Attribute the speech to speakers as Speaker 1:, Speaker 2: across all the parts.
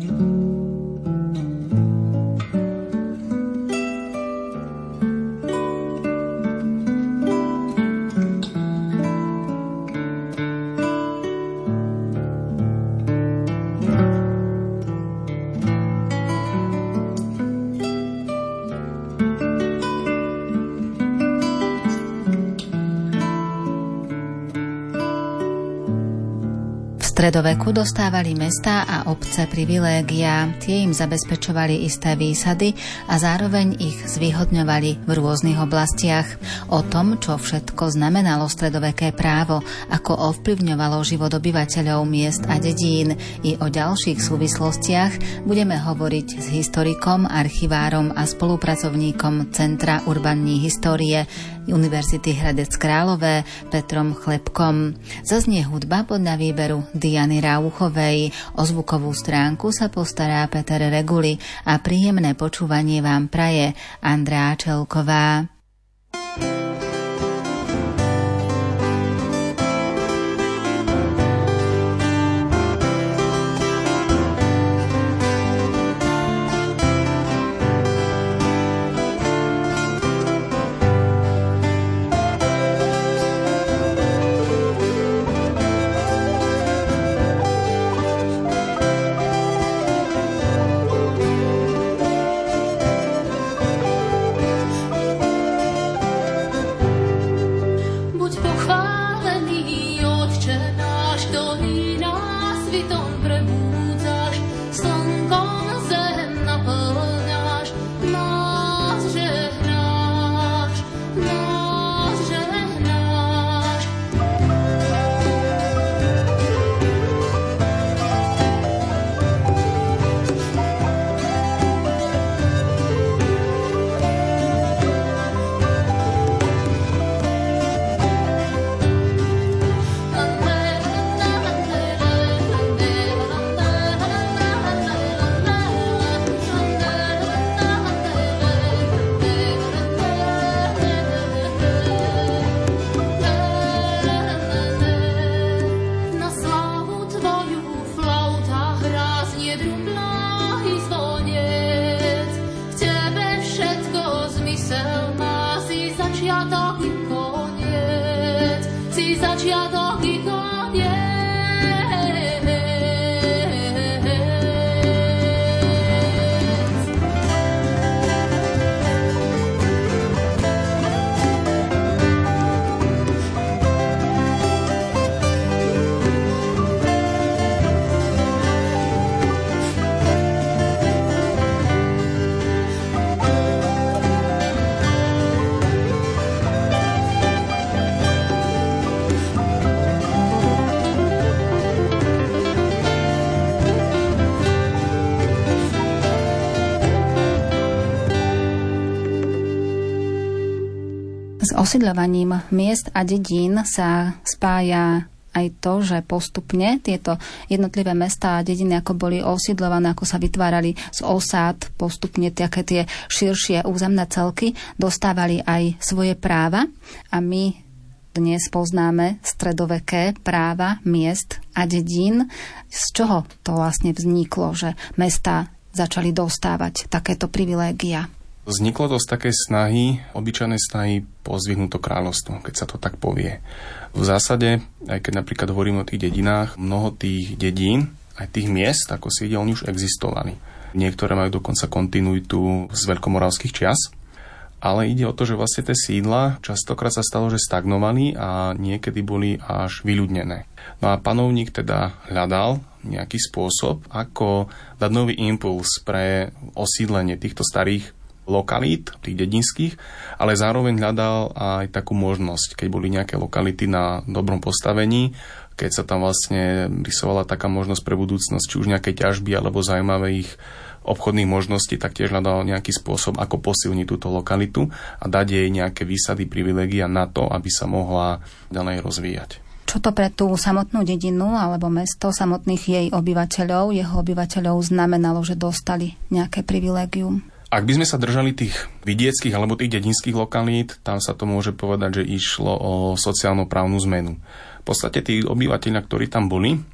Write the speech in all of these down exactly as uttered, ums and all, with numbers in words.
Speaker 1: V stredoveku dostávali mestá a obce privilégia, tie im zabezpečovali isté výsady a zároveň ich zvýhodňovali v rôznych oblastiach. O tom, čo všetko znamenalo stredoveké právo, ako ovplyvňovalo život obyvateľov miest a dedín i o ďalších súvislostiach budeme hovoriť s historikom, archivárom a spolupracovníkom Centra urbanní histórie Univerzity Hradec Králové Petrom Chlebkom. Zaznie hudba podľa výberu Diany Rauchovej. O zvukovú stránku sa postará Peter Reguli a príjemné počúvanie vám praje Andrea Čelková. S osídľovaním miest a dedín sa spája aj to, že postupne tieto jednotlivé mestá a dediny, ako boli osídľované, ako sa vytvárali z osád, postupne také tie širšie územné celky, dostávali aj svoje práva. A my dnes poznáme stredoveké práva miest a dedín. Z čoho to vlastne vzniklo, že mestá začali dostávať takéto privilégia?
Speaker 2: Vzniklo to z takej snahy, obyčajnej snahy pozdvihnúť to kráľovstvo, keď sa to tak povie. V zásade, aj keď napríklad hovorím o tých dedinách, mnoho tých dedín, aj tých miest, ako si videl, oni už existovali. Niektoré majú dokonca kontinuitu z veľkomoravských čias, ale ide o to, že vlastne tie sídla častokrát sa stalo, že stagnovali a niekedy boli až vyľudnené. No a panovník teda hľadal nejaký spôsob, ako dať nový impuls pre osídlenie týchto starých lokalít, tých dedinských, ale zároveň hľadal aj takú možnosť, keď boli nejaké lokality na dobrom postavení, keď sa tam vlastne rysovala taká možnosť pre budúcnosť, či už nejaké ťažby alebo zaujímavých obchodných možností, tak tiež hľadal nejaký spôsob, ako posilniť túto lokalitu a dať jej nejaké výsady, privilégia na to, aby sa mohla ďalej rozvíjať.
Speaker 1: Čo to pre tú samotnú dedinu alebo mesto, samotných jej obyvateľov, jeho obyvateľov znamenalo, že dostali nejaké privilégium?
Speaker 2: Ak by sme sa držali tých vidieckých alebo tých dedinských lokalít, tam sa to môže povedať, že išlo o sociálno-právnu zmenu. V podstate tí obyvateľia, ktorí tam boli,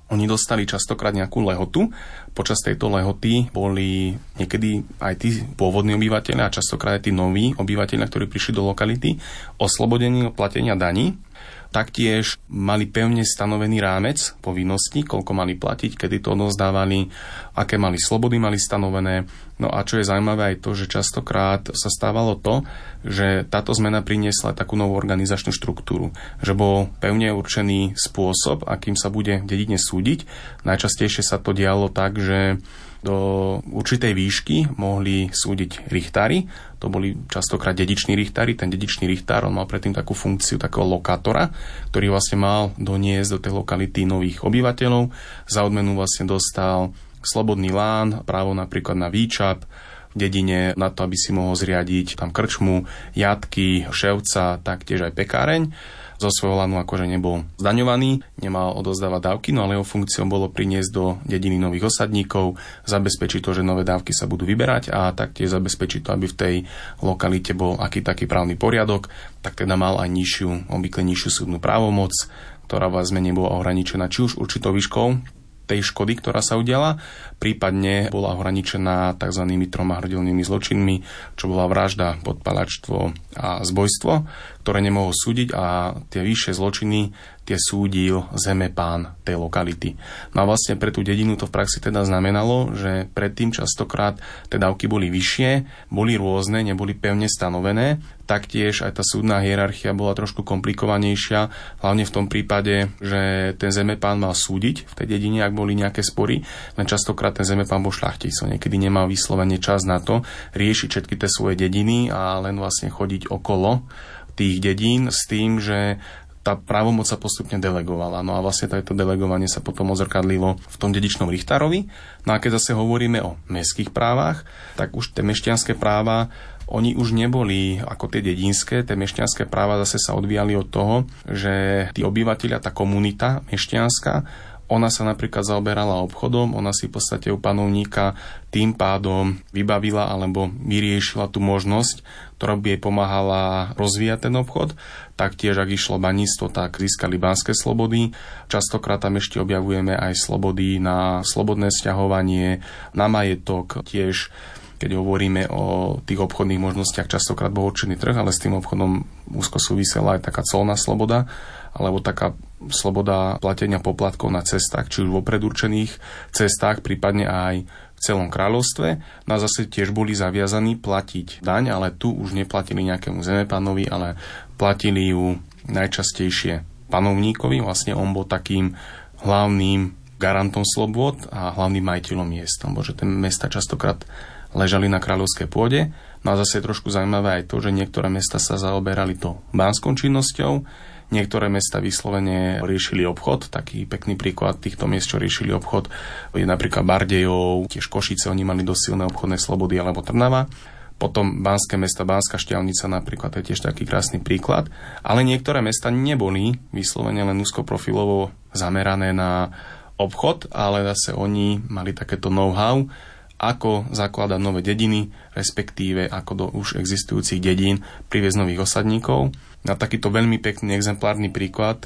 Speaker 2: Oni dostali častokrát nejakú lehotu. Počas tejto lehoty boli niekedy aj tí pôvodní obyvateľia a častokrát aj tí noví obyvateľia, ktorí prišli do lokality, oslobodení od platenia daní. Taktiež mali pevne stanovený rámec povinností, koľko mali platiť, kedy to odovzdávali, aké mali slobody mali stanovené. No a čo je zaujímavé aj to, že častokrát sa stávalo to, že táto zmena priniesla takú novú organizačnú štruktúru. Že bol pevne určený spôsob, akým sa bude v dedine súdiť. Najčastejšie sa to dialo tak, že do určitej výšky mohli súdiť richtári. To boli častokrát dediční richtári. Ten dedičný richtár, on mal predtým takú funkciu takého lokátora, ktorý vlastne mal doniesť do tej lokality nových obyvateľov. Za odmenu vlastne dostal slobodný lán, právo napríklad na výčap v dedine, na to, aby si mohol zriadiť tam krčmu, jatky, ševca, taktiež aj pekáreň. Zo svojho lanu akože nebol zdaňovaný, nemal odozdávať dávky, no ale jeho funkciou bolo priniesť do dediny nových osadníkov, zabezpečiť to, že nové dávky sa budú vyberať a taktiež zabezpečiť to, aby v tej lokalite bol aký taký právny poriadok, tak teda mal aj nižšiu, obvykle nižšiu súdnu právomoc, ktorá vlastne nebola ohraničená či už určitou výškou tej škody, ktorá sa udiala, prípadne bola ohraničená tzv. Troma hrdielnymi zločinmi, čo bola vražda, podpalačstvo a zbojstvo, ktoré nemohol súdiť a tie vyššie zločiny tie súdil zemepán tej lokality. No a vlastne pre tú dedinu to v praxi teda znamenalo, že predtým častokrát tie dávky boli vyššie, boli rôzne, neboli pevne stanovené. Taktiež aj tá súdna hierarchia bola trošku komplikovanejšia, hlavne v tom prípade, že ten zemepán mal súdiť v tej dedine, ak boli nejaké spory, len častokrát ten zemepán bol šľachtic, so niekedy nemal vyslovene čas na to riešiť všetky tie svoje dediny a len vlastne chodiť okolo tých dedín s tým, že tá právomoc sa postupne delegovala. No a vlastne to delegovanie sa potom odzrkadlilo v tom dedičnom richtárovi. No a keď zase hovoríme o mestských právach, tak už tie mešťanské práva, oni už neboli ako tie dedinské. Tie mešťanské práva zase sa odvíjali od toho, že tí obyvateľia, tá komunita mešťanská, ona sa napríklad zaoberala obchodom, ona si v podstate u panovníka tým pádom vybavila alebo vyriešila tú možnosť, ktorá by jej pomáhala rozvíjať ten obchod. Taktiež, ak išlo baníctvo, tak získali banské slobody. Častokrát tam ešte objavujeme aj slobody na slobodné sťahovanie, na majetok, tiež keď hovoríme o tých obchodných možnostiach, častokrát bol určený trh, ale s tým obchodom úzko súvisela aj taká colná sloboda, alebo taká sloboda platenia poplatkov na cestách, či už vo predurčených cestách, prípadne aj v celom kráľovstve. No a zase tiež boli zaviazaní platiť daň, ale tu už neplatili nejakému zemepánovi, ale platili ju najčastejšie panovníkovi. Vlastne on bol takým hlavným garantom slobôd a hlavným majiteľom miest. Bože, tie mesta častokrát ležali na kráľovskej pôde. No a zase je trošku zaujímavé aj to, že niektoré mesta sa zaoberali to banskou činnosťou, niektoré mesta vyslovene riešili obchod. Taký pekný príklad týchto miest, čo riešili obchod, je napríklad Bardejov, tiež Košice, oni mali dosť silné obchodné slobody, alebo Trnava. Potom banské mesta, Banská Štiavnica napríklad, to je tiež taký krásny príklad. Ale niektoré mesta neboli vyslovene len úzkoprofilovo zamerané na obchod, ale zase oni mali takéto know-how, ako zakladať nové dediny, respektíve ako do už existujúcich dedín priviesť nových osadníkov. Na takýto veľmi pekný exemplárny príklad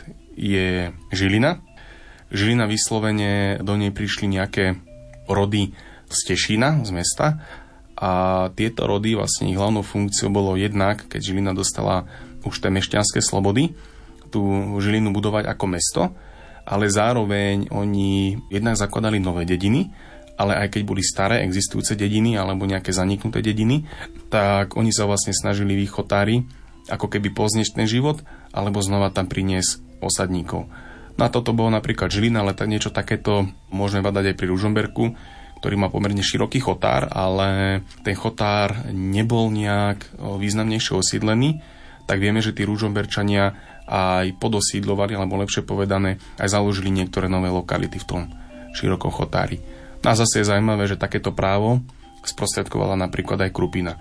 Speaker 2: je Žilina. Žilina vyslovene, do nej prišli nejaké rody z Tešína, z mesta, a tieto rody, vlastne ich hlavnou funkciou bolo jednak, keď Žilina dostala už tie mešťanské slobody, tú Žilinu budovať ako mesto, ale zároveň oni jednak zakladali nové dediny, ale aj keď boli staré existujúce dediny alebo nejaké zaniknuté dediny, tak oni sa vlastne snažili výchotári ako keby poznieť ten život alebo znova tam priniesť osadníkov. No a toto bolo napríklad Žilina, ale tak niečo takéto môžeme badať aj pri Ružomberku, ktorý má pomerne široký chotár, ale ten chotár nebol nejak významnejšie osídlený, tak vieme, že tí Ružomberčania aj podosídlovali, alebo lepšie povedané, aj založili niektoré nové lokality v tom širokom chotári. No a zase je zaujímavé, že takéto právo sprostredkovala napríklad aj Krupina.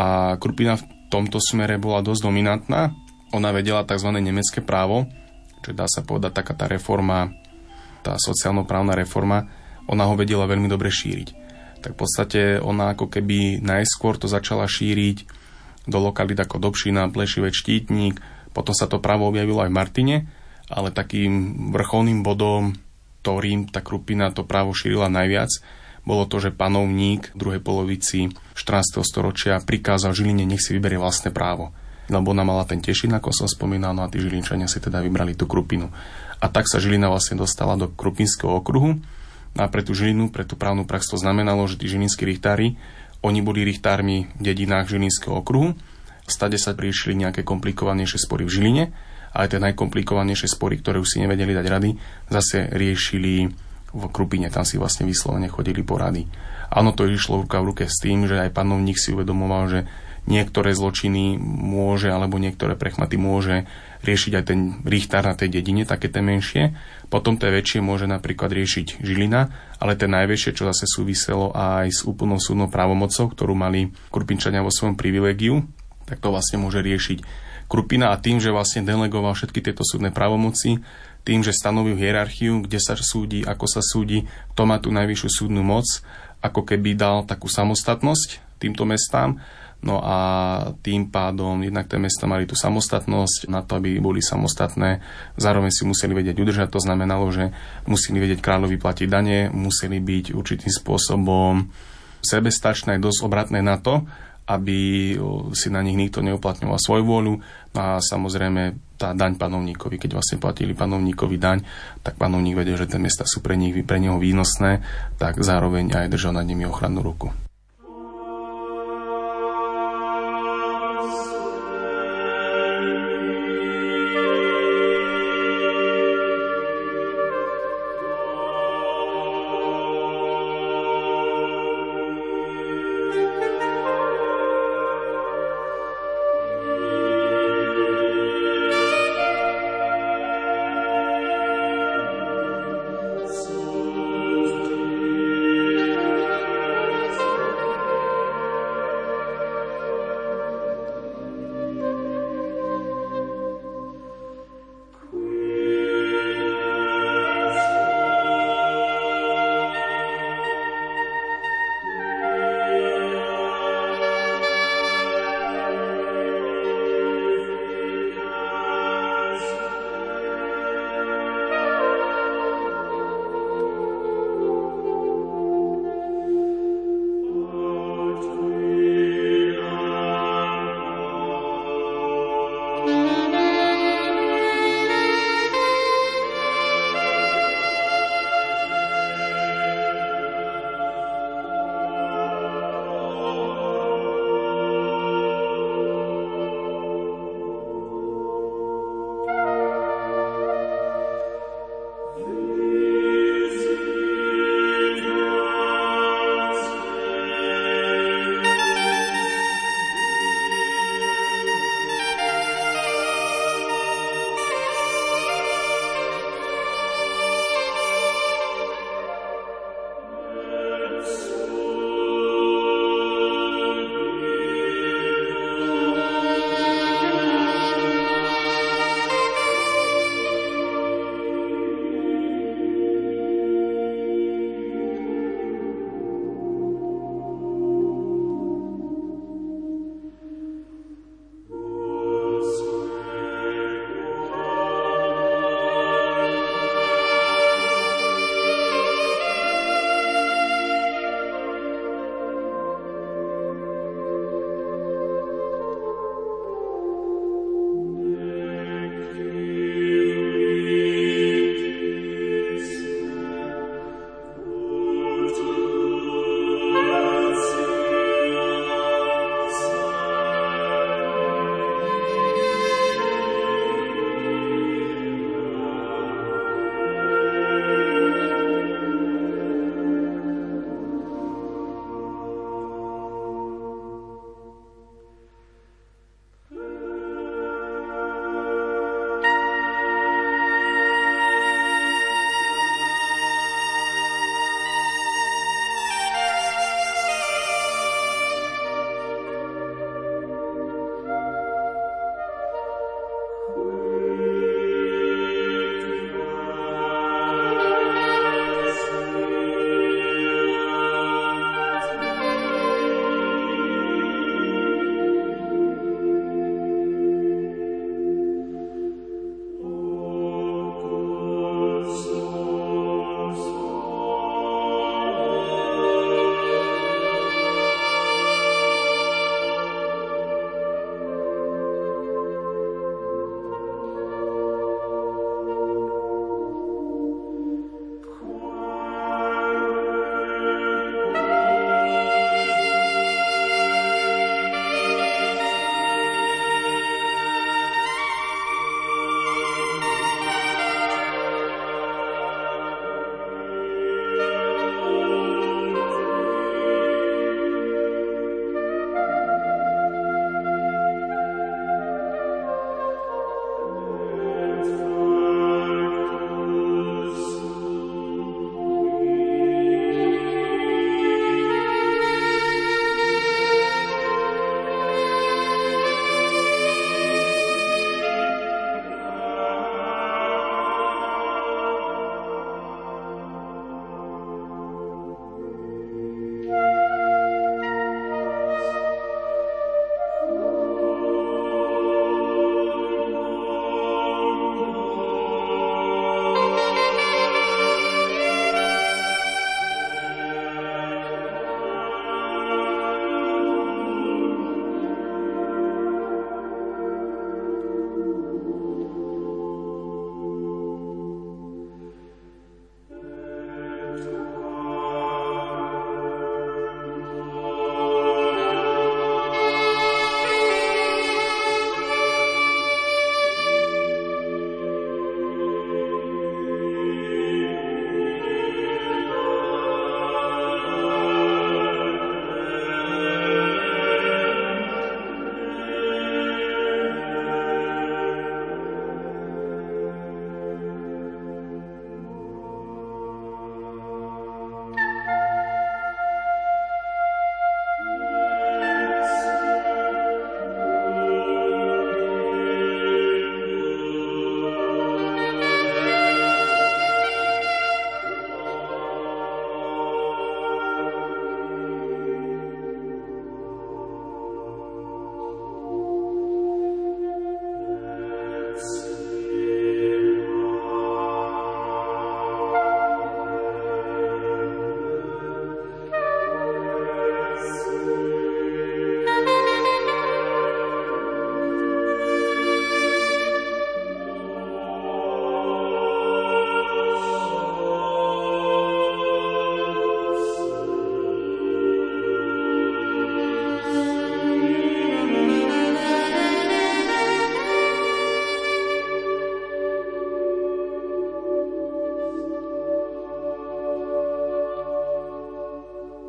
Speaker 2: A Krupina v tomto smere bola dosť dominantná. Ona vedela tzv. Nemecké právo, čo dá sa povedať taká tá reforma, tá sociálno-právna reforma, ona ho vedela veľmi dobre šíriť. Tak v podstate ona ako keby najskôr to začala šíriť do lokalít ako Dobšina, Plešivec, Štítnik, potom sa to právo objavilo aj v Martine, ale takým vrcholným bodom ktorým tá krupina to právo šírila najviac, bolo to, že panovník v druhej polovici štrnásteho storočia prikázal Žiline, nech si vyberie vlastné právo. Lebo ona mala ten Tešín, ako som spomínal, no a tí Žilinčania si teda vybrali tú Krupinu. A tak sa Žilina vlastne dostala do Krupinského okruhu. A pre tú Žilinu, pre tú právnu prax to znamenalo, že tí žilinskí richtári, oni boli richtármi v dedinách Žilinského okruhu. Stade sa prišli nejaké komplikovanejšie spory v Žiline, ale tie najkomplikovanejšie spory, ktoré už si nevedeli dať rady, zase riešili v Krupine, tam si vlastne vyslovene chodili porady. A ono to išlo ruka v ruke s tým, že aj panovník si uvedomoval, že niektoré zločiny môže, alebo niektoré prechmaty môže riešiť aj ten richtár na tej dedine, také tie menšie. Potom tie väčšie môže napríklad riešiť Žilina, ale tie najväčšie, čo zase súviselo aj s úplnou súdnou právomocou, ktorú mali Krupinčania vo svojom privilégiu, tak to vlastne môže riešiť Krupina. A tým, že vlastne delegoval všetky tieto súdne právomoci, tým, že stanovil hierarchiu, kde sa súdi, ako sa súdi, kto má tú najvyššiu súdnu moc, ako keby dal takú samostatnosť týmto mestám. No a tým pádom jednak tie mesta mali tú samostatnosť na to, aby boli samostatné. Zároveň si museli vedieť udržať. To znamenalo, že museli vedieť kráľovi platiť dane, museli byť určitým spôsobom sebestačné, dosť obratné na to, aby si na nich nikto neuplatňoval svoju vôľu. No a samozrejme tá daň panovníkovi, keď vlastne platili panovníkovi daň, tak panovník vedel, že tie mesta sú pre nich, pre neho výnosné, tak zároveň aj držal nad nimi ochrannú ruku.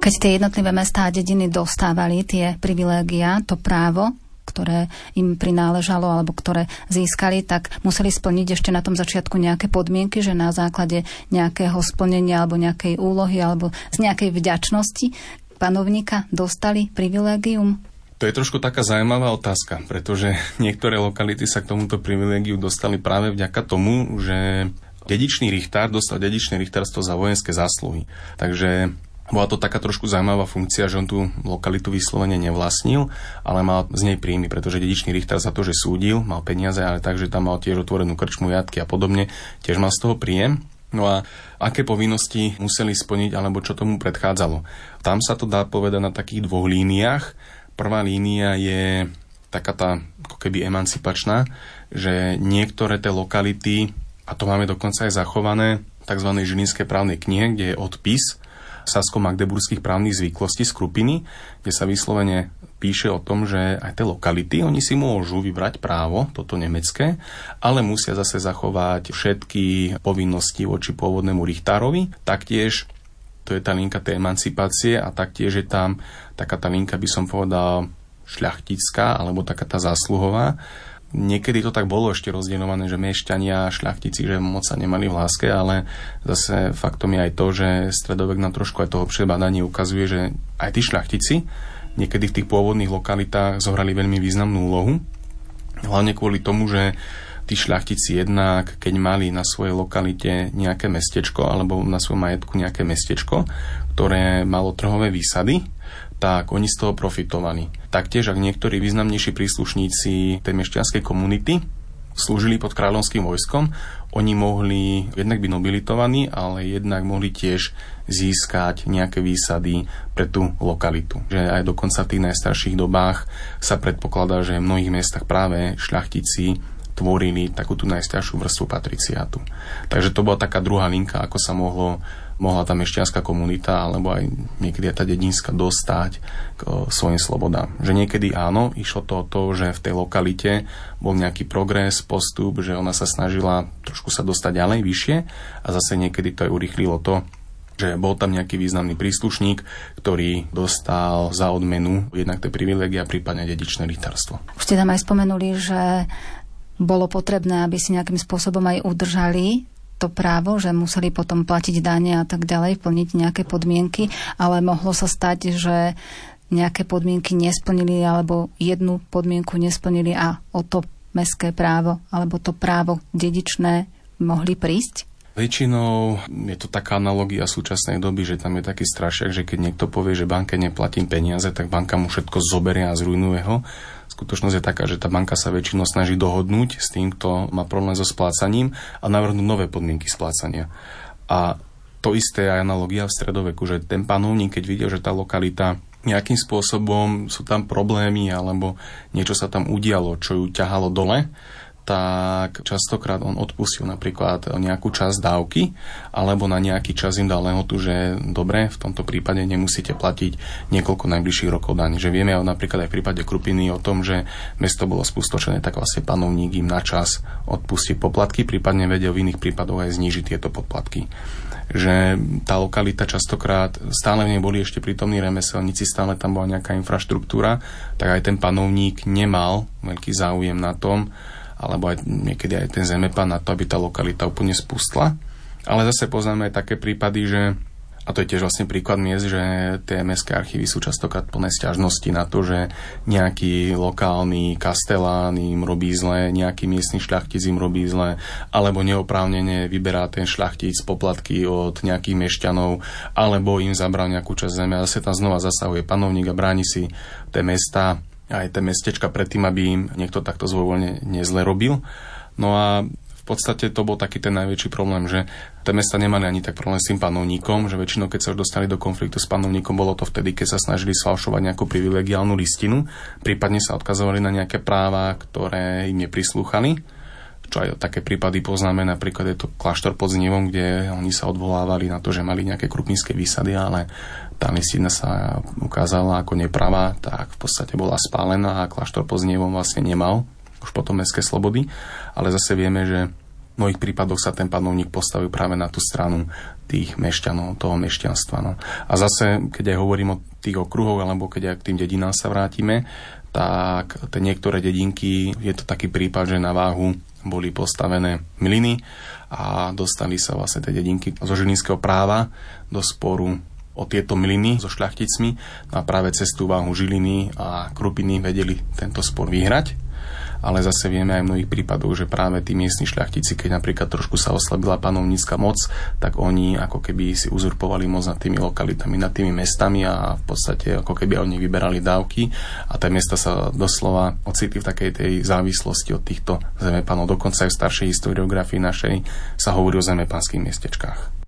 Speaker 1: Keď tie jednotlivé mestá a dediny dostávali tie privilégia, to právo, ktoré im prináležalo alebo ktoré získali, tak museli splniť ešte na tom začiatku nejaké podmienky, že na základe nejakého splnenia alebo nejakej úlohy alebo z nejakej vďačnosti panovníka dostali privilégium?
Speaker 2: To je trošku taká zaujímavá otázka, pretože niektoré lokality sa k tomuto privilégiu dostali práve vďaka tomu, že dedičný richtár dostal dedičné richtárstvo za vojenské zásluhy. Takže bola to taká trošku zaujímavá funkcia, že on tú lokalitu vyslovene nevlastnil, ale mal z nej príjmy, pretože dedičný richtár za to, že súdil, mal peniaze, ale tak, že tam mal tiež otvorenú krčmu, jatky a podobne, tiež mal z toho príjem. No a aké povinnosti museli splniť, alebo čo tomu predchádzalo? Tam sa to dá povedať na takých dvoch líniách. Prvá línia je taká tá ako keby emancipačná, že niektoré tie lokality, a to máme dokonca aj zachované v tzv. Žilinskej právnej knihe, kde je odpis sasko-magdeburských právnych zvyklostí z Krupiny, kde sa vyslovene píše o tom, že aj tie lokality, oni si môžu vybrať právo, toto nemecké, ale musia zase zachovať všetky povinnosti voči pôvodnému richtárovi. Taktiež, to je tá linka tej emancipácie a taktiež je tam taká tá linka, by som povedal, šľachtická, alebo taká tá zásluhová. Niekedy to tak bolo ešte rozdeľované, že mešťania a šľachtici, že moc sa nemali v láske, ale zase faktom je aj to, že stredovek nám trošku aj toho prebadanie ukazuje, že aj tí šľachtici niekedy v tých pôvodných lokalitách zohrali veľmi významnú úlohu. Hlavne kvôli tomu, že tí šľachtici jednak, keď mali na svojej lokalite nejaké mestečko alebo na svojom majetku nejaké mestečko, ktoré malo trhové výsady, tak oni z toho profitovali. Taktiež, ak niektorí významnejší príslušníci tej mešťanskej komunity slúžili pod kráľovským vojskom, oni mohli jednak byť nobilitovaní, ale jednak mohli tiež získať nejaké výsady pre tú lokalitu. Že aj dokonca v tých najstarších dobách sa predpokladá, že v mnohých miestach práve šľachtici tvorili takú tú najstaršiu vrstvu patriciátu. Takže to bola taká druhá linka, ako sa mohlo mohla tá mešťanská komunita alebo aj niekedy aj tá dedinska dostať k svojim slobodám. Že niekedy áno, išlo to o to, že v tej lokalite bol nejaký progres, postup, že ona sa snažila trošku sa dostať ďalej, vyššie a zase niekedy to aj urýchlilo to, že bol tam nejaký významný príslušník, ktorý dostal za odmenu jednak tie privilégia, prípadne dedičné richtárstvo.
Speaker 1: Už ste tam aj spomenuli, že bolo potrebné, aby si nejakým spôsobom aj udržali to právo, že museli potom platiť dane a tak ďalej, plniť nejaké podmienky, ale mohlo sa stať, že nejaké podmienky nesplnili alebo jednu podmienku nesplnili a o to mestské právo alebo to právo dedičné mohli prísť?
Speaker 2: Väčšinou je to taká analogia súčasnej doby, že tam je taký strašiak, že keď niekto povie, že banke neplatím peniaze, tak banka mu všetko zoberie a zrujnuje ho. Skutočnosť je taká, že tá banka sa väčšinou snaží dohodnúť s tým, kto má problém so splácaním a navrhnúť nové podmienky splácania. A to isté je analogia v stredoveku, že ten panovník, keď videl, že tá lokalita nejakým spôsobom sú tam problémy alebo niečo sa tam udialo, čo ju ťahalo dole, tak častokrát on odpustil napríklad nejakú časť dávky alebo na nejaký čas im dal lehotu, že dobre, v tomto prípade nemusíte platiť niekoľko najbližších rokov daň. Že vieme napríklad aj v prípade Krupiny o tom, že mesto bolo spustošené, tak vlastne panovník im na čas odpustí poplatky, prípadne vedel v iných prípadoch aj znížiť tieto poplatky. Že tá lokalita častokrát, stále v nej boli ešte prítomní remeselníci, stále tam bola nejaká infraštruktúra, tak aj ten panovník nemal veľký záujem na tom, alebo aj niekedy aj ten zemepán na to, aby tá lokalita úplne spustla. Ale zase poznáme aj také prípady, že, a to je tiež vlastne príklad miest, že tie mestské archívy sú častokrát plné sťažnosti na to, že nejaký lokálny kastelán im robí zle, nejaký miestny šľachtic im robí zle, alebo neoprávnene vyberá ten šľachtic poplatky od nejakých mešťanov, alebo im zabral nejakú časť zeme a zase tam znova zasahuje panovník a bráni si tie mestá aj tie mestečka predtým, aby im niekto takto zvojvoľne nezle robil. No a v podstate to bol taký ten najväčší problém, že tie mesta nemali ani tak problém s tým panovníkom, že väčšinou, keď sa už dostali do konfliktu s panovníkom, bolo to vtedy, keď sa snažili sfalšovať nejakú privilegiálnu listinu, prípadne sa odkazovali na nejaké práva, ktoré im neprislúchali. Čo aj také prípady poznáme, napríklad je to kláštor pod Znivom, kde oni sa odvolávali na to, že mali nejaké krupinské výsady, ale tá listina sa ukázala ako nepravá, tak v podstate bola spálená a kláštor pod Znievom vlastne nemal už potom mestské slobody. Ale zase vieme, že v mnohých prípadoch sa ten panovník postavil práve na tú stranu tých mešťanov, toho mešťanstva. No. A zase, keď aj hovorím o tých okruhoch, alebo keď aj k tým dedinám sa vrátime, tak tie niektoré dedinky, je to taký prípad, že na váhu boli postavené mlyny a dostali sa vlastne tie dedinky zo žilinského práva do sporu o tieto mlyny so šľachticmi a práve cez tú váhu Žiliny a Krupiny vedeli tento spor vyhrať. Ale zase vieme aj v mnohých prípadoch, že práve tí miestni šľachtici, keď napríklad trošku sa oslabila panovnícka moc, tak oni ako keby si uzurpovali moc nad tými lokalitami, nad tými mestami a v podstate ako keby oni vyberali dávky a tie mesta sa doslova ocitli v takej tej závislosti od týchto zemepánov. Dokonca aj v staršej historiografii našej sa hovorí o zemepánskych miestečkách.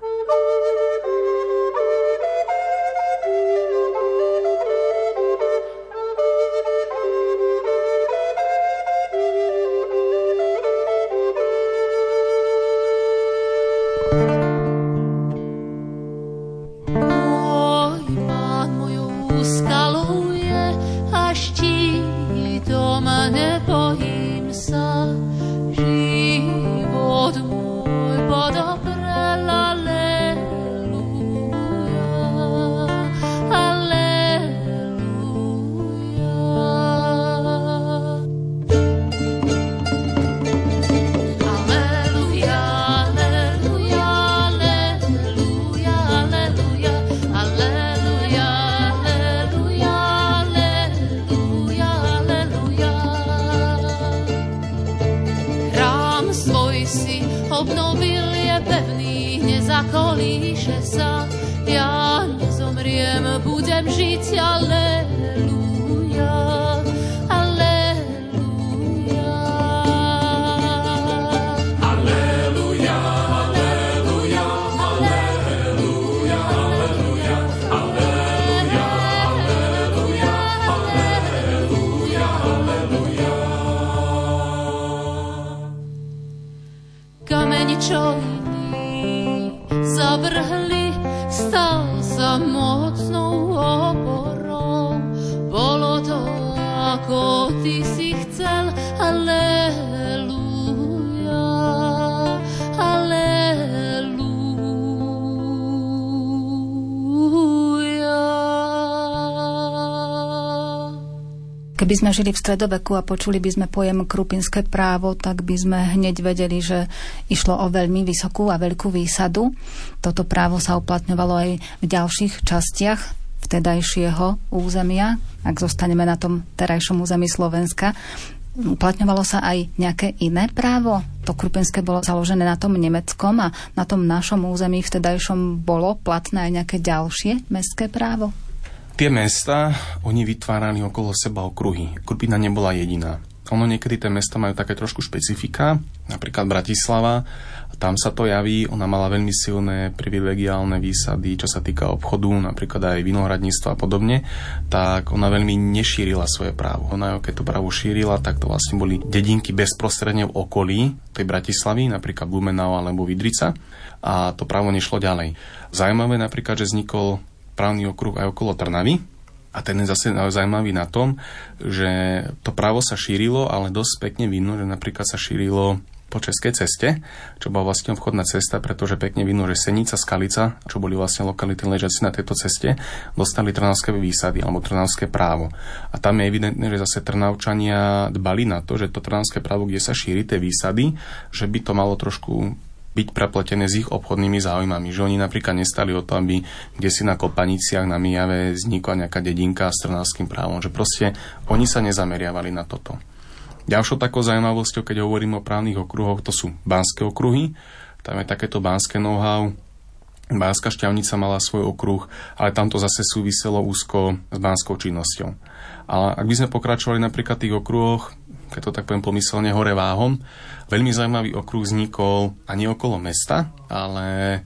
Speaker 3: Keby sme žili v stredoveku a počuli by sme pojem krupinské právo, tak by sme hneď vedeli, že išlo o veľmi vysokú a veľkú výsadu. Toto právo sa uplatňovalo aj v ďalších častiach vtedajšieho územia, ak zostaneme na tom terajšom území Slovenska. Uplatňovalo sa aj nejaké iné právo? To krupinské bolo založené na tom nemeckom a na tom našom území vtedajšom bolo platné aj nejaké ďalšie mestské právo?
Speaker 2: Tie mesta, oni vytvárali okolo seba okruhy. Krupina nebola jediná. Ono niekedy tie mesta majú také trošku špecifika, napríklad Bratislava, tam sa to javí, ona mala veľmi silné privilegiálne výsady, čo sa týka obchodu, napríklad aj vinohradníctva a podobne, tak ona veľmi nešírila svoje právo. Ona, keď to právo šírila, tak to vlastne boli dedinky bezprostredne v okolí tej Bratislavy, napríklad Blumenau alebo Vydrica, a to právo nešlo ďalej. Zaujímavé napríklad, že vznikol právny okruh aj okolo Trnavy. A ten je zase zaujímavý na tom, že to právo sa šírilo, ale dosť pekne vidno, že napríklad sa šírilo po Českej ceste, čo bola vlastne obchodná cesta, pretože pekne vidno, že Senica, Skalica, čo boli vlastne lokality ležiaci na tejto ceste, dostali trnavské výsady alebo trnavské právo. A tam je evidentné, že zase Trnavčania dbali na to, že to trnavské právo, kde sa šíri tie výsady, že by to malo trošku byť prepletené s ich obchodnými záujmami. Že oni napríklad nestali o to, aby kdesi na Kopaniciach, na Mijave vznikla nejaká dedinka s trnavským právom. Že proste oni sa nezameriavali na toto. Ďalšou takou zaujímavosťou, keď hovorím o právnych okruhoch, to sú banské okruhy. Tam je takéto banské know-how. Banská Štiavnica mala svoj okruh, ale tam to zase súviselo úzko s banskou činnosťou. Ale ak by sme pokračovali napríklad v tých okruhoch, keď to tak poviem pomyselne, hore váhom, veľmi zaujímavý okruh vznikol ani okolo mesta, ale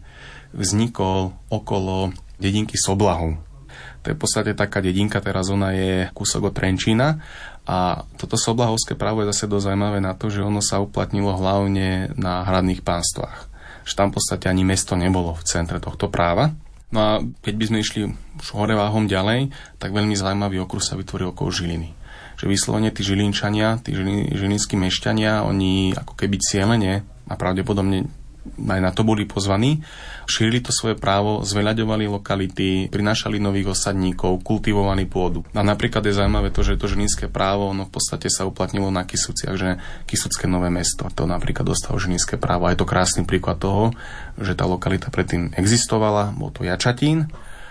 Speaker 2: vznikol okolo dedinky Soblahov. To je v podstate taká dedinka, teraz ona je kúsok od Trenčína a toto soblahovské právo je zase dosť zaujímavé na to, že ono sa uplatnilo hlavne na hradných pánstvách. Že tam v podstate ani mesto nebolo v centre tohto práva. No a keď by sme išli už hore váhom ďalej, tak veľmi zaujímavý okruh sa vytvoril okolo Žiliny. Že vyslovene tí Žilinčania, tí žilinskí mešťania, oni ako keby cieľene a pravdepodobne aj na to boli pozvaní, šírili to svoje právo, zveľaďovali lokality, prinášali nových osadníkov, kultivovali pôdu. A napríklad je zaujímavé to, že to žilinské právo, no v podstate sa uplatnilo na Kysuciach, že Kysucké Nové Mesto, to napríklad dostalo žilinské právo. A je to krásny príklad toho, že tá lokalita predtým existovala, bol to Jačatín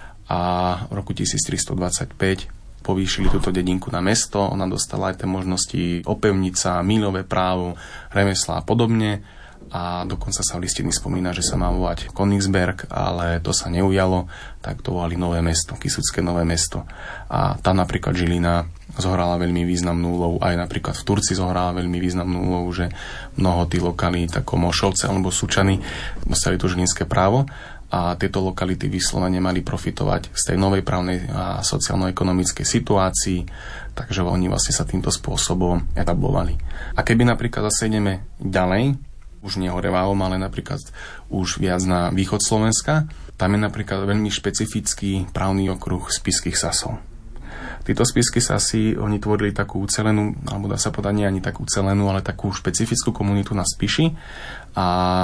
Speaker 2: a v roku tisíctristodvadsaťpäť povýšili túto dedinku na mesto, ona dostala aj tie možnosti opevniť sa, míľové právo, remesla a podobne. A dokonca sa v listiny spomína, že sa má volať Königsberg, ale to sa neujalo, tak to volali Nové Mesto, Kysucké Nové Mesto. A tam napríklad Žilina zohrala veľmi významnú úlohu, aj napríklad v Turci zohrala veľmi významnú úlohu, že mnoho tých lokalít ako Mošovce alebo Sučany dostali to žilinské právo a tieto lokality vyslovene mali profitovať z tej novej právnej a sociálno-ekonomickej situácii, takže oni vlastne sa týmto spôsobom etablovali. A keby napríklad zase ideme ďalej, už nie hore Váhom, ale napríklad už viac na východ Slovenska. Tam je napríklad veľmi špecifický právny okruh spišských Sasov. Títo spišskí Sasi, oni tvorili takú ucelenú, alebo dá sa povedať nie ani takú ucelenú, ale takú špecifickú komunitu na Spiši a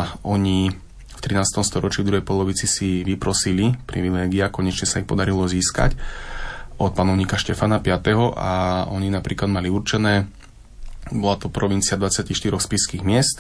Speaker 2: oni v trinástom storočí v druhej polovici si vyprosili privilégia, konečne sa ich podarilo získať od panovníka Štefana piateho a oni napríklad mali určené, bola to provincia dvadsaťštyri spišských miest.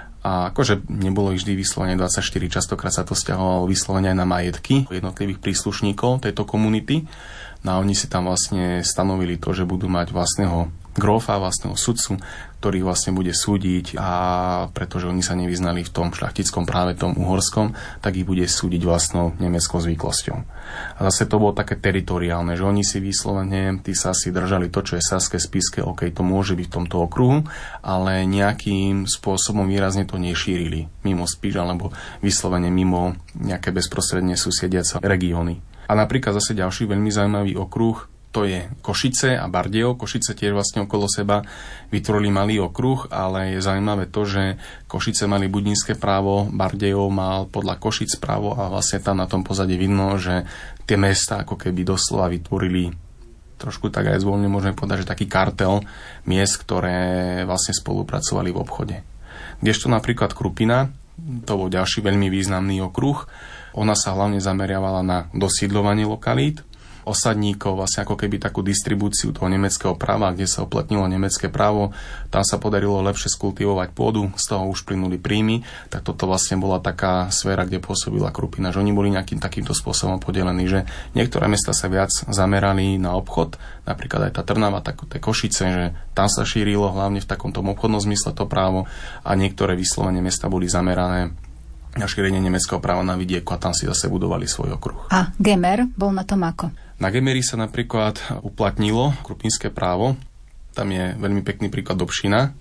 Speaker 2: A akože nebolo ich vždy vyslovene dvadsaťštyri, častokrát sa to stiahovalo vyslovene aj na majetky jednotlivých príslušníkov tejto komunity. No a oni si tam vlastne stanovili to, že budú mať vlastného grófa, vlastného sudcu, ktorý vlastne bude súdiť a pretože oni sa nevyznali v tom šľachtickom práve tom uhorskom, tak ich bude súdiť vlastnou nemeckou zvyklosťou. A zase to bolo také teritoriálne, že oni si vyslovene, tí sa si držali to, čo je saské, spišské, ok, to môže byť v tomto okruhu, ale nejakým spôsobom výrazne to nešírili mimo Spiš alebo vyslovene mimo nejaké bezprostredne susediace regióny. A napríklad zase ďalší veľmi zaujímavý okruh, to je Košice a Bardejov. Košice tiež vlastne okolo seba vytvorili malý okruh, ale je zaujímavé to, že Košice mali budínske právo, Bardejov mal podľa Košic právo a vlastne tam na tom pozadí vidno, že tie mestá ako keby doslova vytvorili trošku tak aj zvoľne môžeme povedať, že taký kartel miest, ktoré vlastne spolupracovali v obchode. Kdežto napríklad Krupina, to bol ďalší veľmi významný okruh, ona sa hlavne zameriavala na dosídľovanie lokalít, osadníkov, vlastne ako keby takú distribúciu toho nemeckého práva, kde sa uplatnilo nemecké právo, tam sa podarilo lepšie skultivovať pôdu, z toho už plynuli príjmy, tak toto vlastne bola taká sféra, kde pôsobila Krupina, že oni boli nejakým takýmto spôsobom podelení, že niektoré mesta sa viac zamerali na obchod, napríklad aj tá Trnava, tak tie Košice, že tam sa šírilo hlavne v takomto obchodnom zmysle to právo a niektoré vyslovene mesta boli zamerané na šírenie nemeckého práva na vidieku a tam si zase budovali svoj okruh.
Speaker 3: A Gemer bol na tom ako?
Speaker 2: Na Gemeri sa napríklad uplatnilo krupinské právo. Tam je veľmi pekný príklad Dobšina.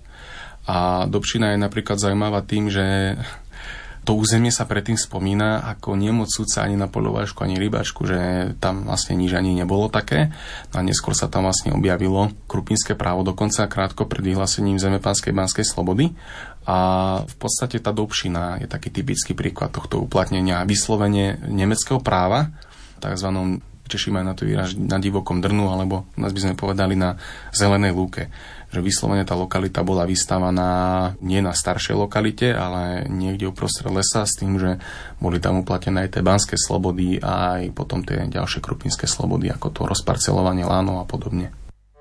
Speaker 2: A Dobšina je napríklad zaujímavá tým, že to územie sa predtým spomína ako nemoc sudca ani na poľovačku, ani rybačku, že tam vlastne nič ani nebolo také. A neskôr sa tam vlastne objavilo krupinské právo, dokonca krátko pred vyhlásením Zemepánskej Banskej slobody. A v podstate tá Dobšina je taký typický príklad tohto uplatnenia vyslovene nemeckého práva, takzvanom Češi majú na to výraz na divokom drnu, alebo nás by sme povedali na zelenej lúke. Že vyslovene tá lokalita bola vystávaná nie na staršej lokalite, ale niekde uprostred lesa s tým, že boli tam uplatnené aj tie banské slobody a aj potom tie ďalšie krupinské slobody, ako to rozparcelovanie lánov a podobne.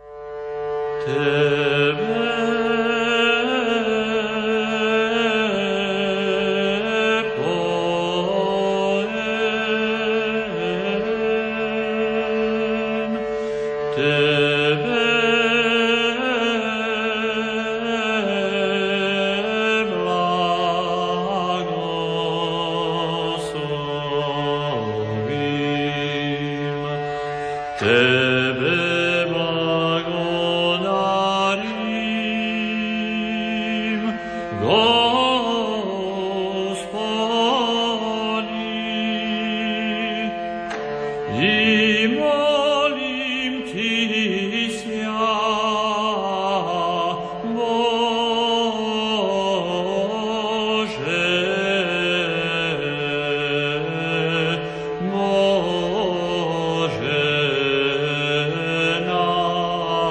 Speaker 2: Tebe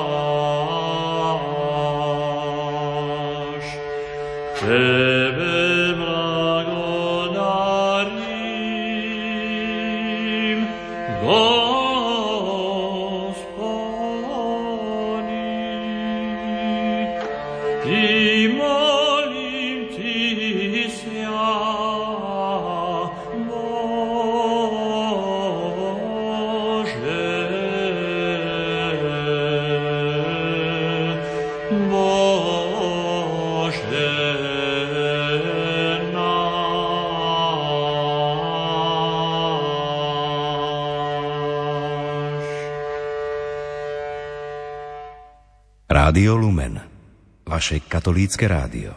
Speaker 2: Tebe
Speaker 4: Rádio Lumen, vaše katolícke rádio.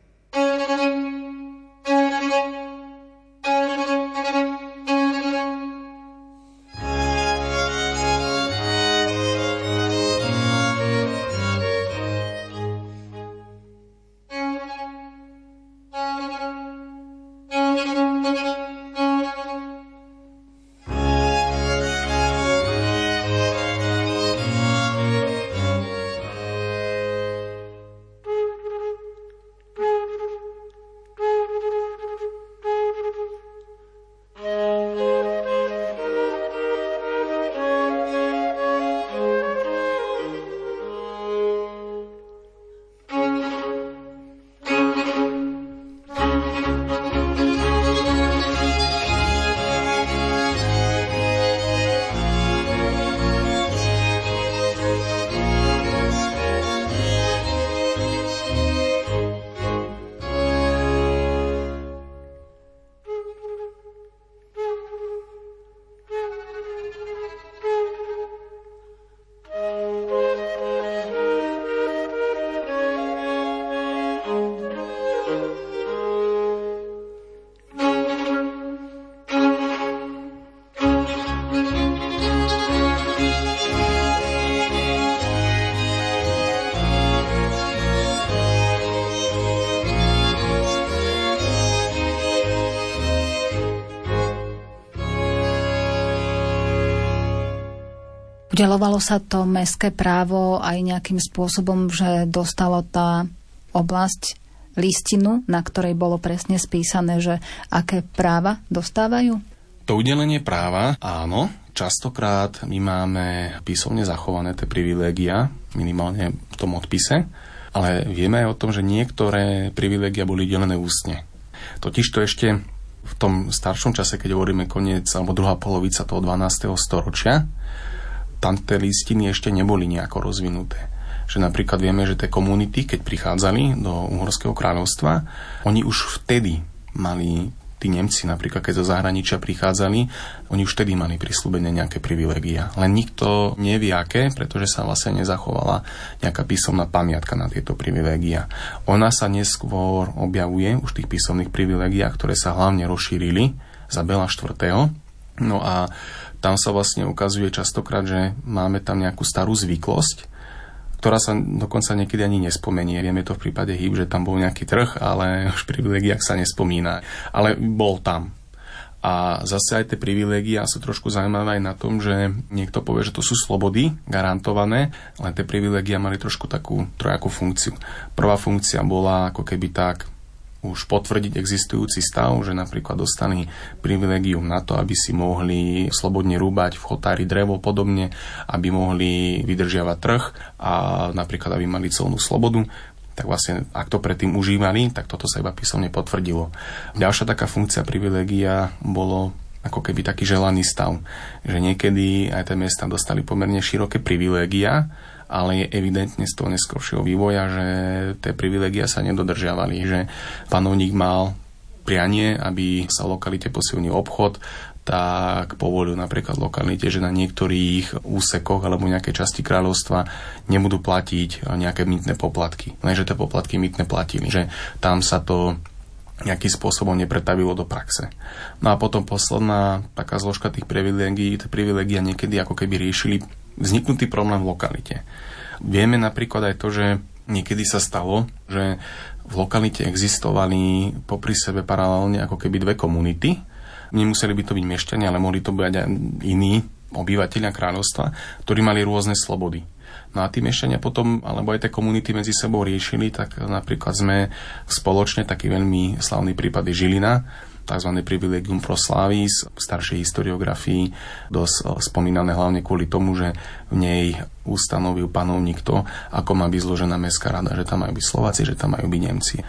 Speaker 3: Udeľovalo sa to mestské právo aj nejakým spôsobom, že dostalo tá oblasť listinu, na ktorej bolo presne spísané, že aké práva dostávajú?
Speaker 2: To udelenie práva, áno. Častokrát my máme písomne zachované tie privilégia, minimálne v tom odpise, ale vieme aj o tom, že niektoré privilégia boli udelené ústne. Totižto ešte v tom staršom čase, keď hovoríme koniec alebo druhá polovica toho dvanásteho storočia, tam tie listiny ešte neboli nejako rozvinuté. Že napríklad vieme, že tie komunity, keď prichádzali do Uhorského kráľovstva, oni už vtedy mali, tí Nemci napríklad, keď zo zahraničia prichádzali, oni už vtedy mali prisľúbené nejaké privilégia. Len nikto nevie aké, pretože sa vlastne nezachovala nejaká písomná pamiatka na tieto privilégia. Ona sa neskôr objavuje už v tých písomných privilégiách, ktoré sa hlavne rozšírili za Bela štvrtého. No a tam sa vlastne ukazuje častokrát, že máme tam nejakú starú zvyklosť, ktorá sa dokonca niekedy ani nespomenie. Vieme to v prípade hýb, že tam bol nejaký trh, ale už v privilégiách sa nespomína. Ale bol tam. A zase aj tie privilégia sú trošku zaujímavé aj na tom, že niekto povie, že to sú slobody garantované, ale tie privilégia mali trošku takú trojakú funkciu. Prvá funkcia bola ako keby tak už potvrdiť existujúci stav, že napríklad dostali privilégium na to, aby si mohli slobodne rúbať v chotári drevo podobne, aby mohli vydržiavať trh a napríklad aby mali colnú slobodu. Tak vlastne, ak to predtým užívali, tak toto sa iba písomne potvrdilo. Ďalšia taká funkcia privilégia bolo ako keby taký želaný stav, že niekedy aj tie mesta dostali pomerne široké privilégia, ale je evidentne z toho neskoršieho vývoja, že tie privilégia sa nedodržiavali, že panovník mal prianie, aby sa v lokalite posilnil obchod, tak povolil napríklad lokalite, že na niektorých úsekoch alebo nejakej časti kráľovstva nebudú platiť nejaké mýtne poplatky. Lenže tie poplatky mýtne platili, že tam sa to nejakým spôsobom nepretavilo do praxe. No a potom posledná taká zložka tých privilégií, tie privilégia niekedy ako keby riešili vzniknutý problém v lokalite. Vieme napríklad aj to, že niekedy sa stalo, že v lokalite existovali popri sebe paralelne ako keby dve komunity. Nemuseli by to byť mešťania, ale mohli to byť aj iní obyvateľia kráľovstva, ktorí mali rôzne slobody. No a tí mešťania potom, alebo aj tie komunity medzi sebou riešili, tak napríklad sme spoločne, taký veľmi slávny prípad je Žilina, tzv. Privilegium pro Slavis, v staršej historiografii dosť spomínané hlavne kvôli tomu, že v nej ustanovil panovník to, ako má byť zložená mestská rada, že tam majú byť Slováci, že tam majú byť Nemci.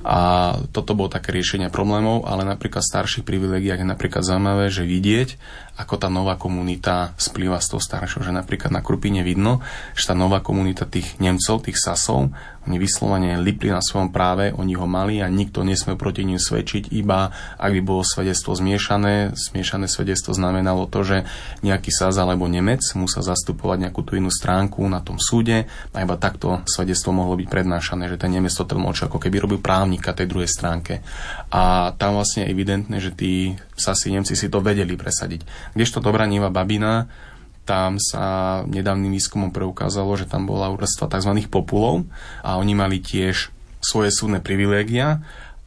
Speaker 2: A toto bolo také riešenie problémov, ale napríklad v starších privilegiách je napríklad zaujímavé, že vidieť, ako tá nová komunita splýva s tou staršou, že napríklad na Krupine vidno, že tá nová komunita tých Nemcov, tých Sasov, oni vyslovene lipli na svojom práve, oni ho mali a nikto nesmel proti ním svedčiť, iba ak by bolo svedectvo zmiešané. Zmiešané svedectvo znamenalo to, že nejaký Sas alebo Nemec musel zastupovať nejakú tú inú stranu stránku na tom súde a iba takto svedectvo mohlo byť prednášané, že ten Nemec to tlmočil, ako keby robil právnika tej druhej stránke. A tam vlastne je evidentné, že tí Sasi Nemci si to vedeli presadiť. Kdežto Dobraníva babina, tam sa nedávnym výskumom preukázalo, že tam bola vrstva tzv. Populov a oni mali tiež svoje súdne privilégia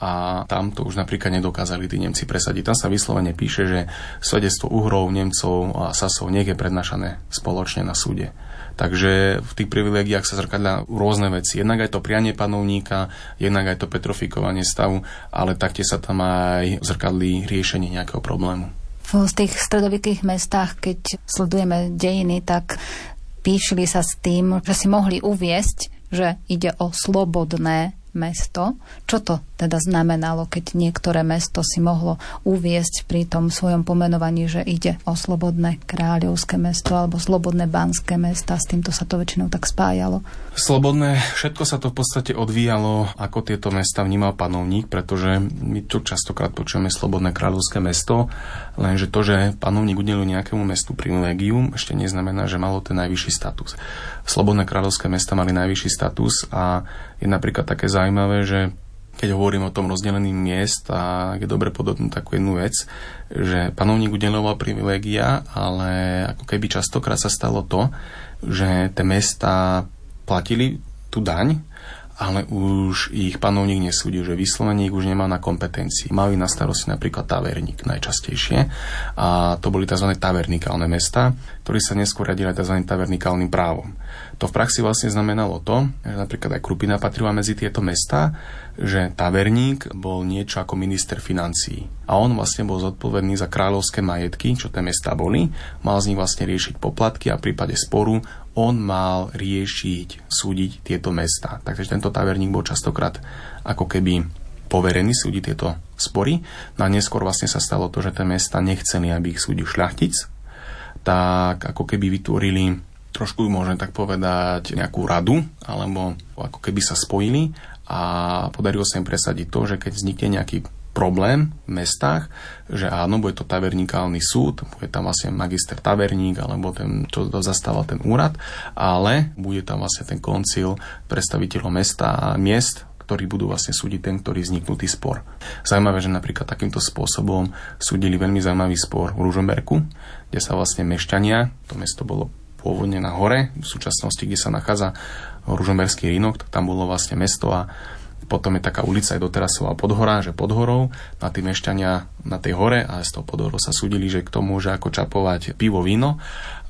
Speaker 2: a tam to už napríklad nedokázali tí Nemci presadiť. Tam sa vyslovene píše, že svedectvo Uhrov, Nemcov a Sasov nech je prednášané spoločne na súde. Takže v tých privilégiách sa zrkadľa rôzne veci. Jednak aj to prianie panovníka, jednak aj to petrofikovanie stavu, ale taktiež sa tam aj zrkadlí riešenie nejakého problému.
Speaker 3: V tých stredovekých mestách, keď sledujeme dejiny, tak píšili sa s tým, že si mohli uviesť, že ide o slobodné mesto. Čo to teda znamenalo, keď niektoré mesto si mohlo uviesť pri tom svojom pomenovaní, že ide o slobodné kráľovské mesto alebo slobodné banské mesta? S týmto sa to väčšinou tak spájalo.
Speaker 2: Slobodné, všetko sa to v podstate odvíjalo, ako tieto mesta vnímal panovník, pretože my tu častokrát počujeme slobodné kráľovské mesto, lenže to, že panovník udelil nejakému mestu privilégium, ešte neznamená, že malo ten najvyšší status. Slobodné kráľovské mesta mali najvyšší status a je napríklad také zaujímavé, že keď hovorím o tom rozdelení miest, a je dobre podotknúť takú jednu vec, že panovník udeľoval privilégia, ale ako keby častokrát sa stalo to, že tie mestá platili tú daň, ale už ich panovník nesúdil, že vyslovene ich už nemá na kompetencii. Mali na starosti napríklad taverník najčastejšie a to boli tzv. Tavernikálne mesta, ktorí sa neskôr radili tzv. Tavernikálnym právom. To v praxi vlastne znamenalo to, že napríklad aj Krupina patrila medzi tieto mestá, že taverník bol niečo ako minister financií. A on vlastne bol zodpovedný za kráľovské majetky, čo tie mestá boli. Mal z nich vlastne riešiť poplatky a v prípade sporu on mal riešiť, súdiť tieto mestá. Takže tento taverník bol častokrát ako keby poverený súdiť tieto spory. No a neskôr vlastne sa stalo to, že tie mestá nechceli, aby ich súdil šľachtic, tak ako keby vytvorili trošku, môžem tak povedať, nejakú radu, alebo ako keby sa spojili a podarilo sa im presadiť to, že keď vznikne nejaký problém v mestách, že áno, bude to tavernikálny súd, bude tam vlastne magister taverník, alebo ten, čo zastával ten úrad, ale bude tam vlastne ten koncil predstaviteľov mesta a miest, ktorí budú vlastne súdiť ten, ktorý vzniknutý spor. Zaujímavé, že napríklad takýmto spôsobom súdili veľmi zaujímavý spor v Ružomberku, kde sa vlastne mešťania, to mesto bolo pôvodne na hore, v súčasnosti, kde sa nachádza Ružomberský rynok, tam bolo vlastne mesto a potom je taká ulica aj doteraz sa volá Podhora, že pod horou, na tí mešťania na tej hore a z toho Podhorou sa súdili, že kto môže ako čapovať pivo, víno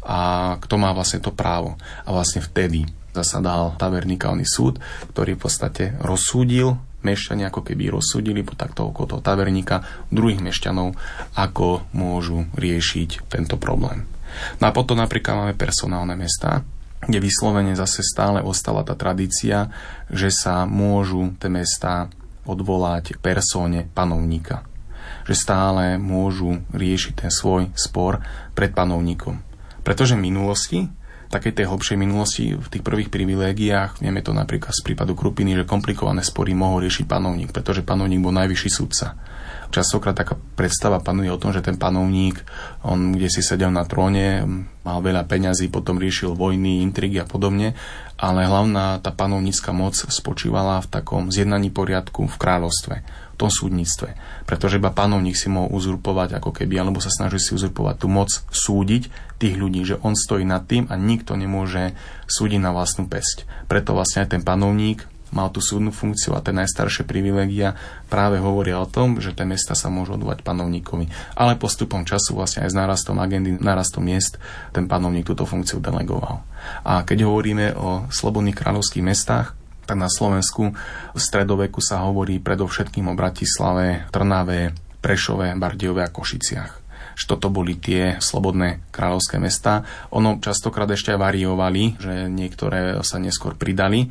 Speaker 2: a kto má vlastne to právo. A vlastne vtedy zasadal tavernikálny súd, ktorý v podstate rozsúdil mešťania, ako keby rozsúdili pod takto okolo toho taverníka druhých mešťanov, ako môžu riešiť tento problém. No a potom napríklad máme personálne mestá, kde vyslovene zase stále ostala tá tradícia, že sa môžu tie mestá odvolať persóne panovníka. Že stále môžu riešiť ten svoj spor pred panovníkom. Pretože v minulosti, takej tej hlbšej minulosti, v tých prvých privilégiách, vieme to napríklad z prípadu Krupiny, že komplikované spory mohol riešiť panovník, pretože panovník bol najvyšší sudca. Častokrát taká predstava panuje o tom, že ten panovník, on kde si sedel na tróne, mal veľa peňazí, potom riešil vojny, intrigy a podobne, ale hlavná tá panovnícka moc spočívala v takom zjednaní poriadku v kráľovstve, v tom súdnictve. Pretože iba panovník si mohol uzurpovať ako keby, alebo sa snažil si uzurpovať tú moc súdiť tých ľudí, že on stojí nad tým a nikto nemôže súdiť na vlastnú päsť. Preto vlastne aj ten panovník mal tú súdnu funkciu a tie najstaršie privilégia práve hovoria o tom, že tie mesta sa môžu odvolať panovníkovi. Ale postupom času vlastne aj s nárastom agendy, nárastom miest, ten panovník túto funkciu delegoval. A keď hovoríme o slobodných kráľovských mestách, tak na Slovensku v stredoveku sa hovorí predovšetkým o Bratislave, Trnave, Prešove, Bardejove a Košiciach. Že toto boli tie slobodné kráľovské mestá. Ono častokrát ešte aj variovali, že niektoré sa neskôr pridali,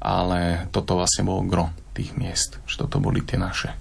Speaker 2: ale toto vlastne bolo gro tých miest. Že toto boli tie naše.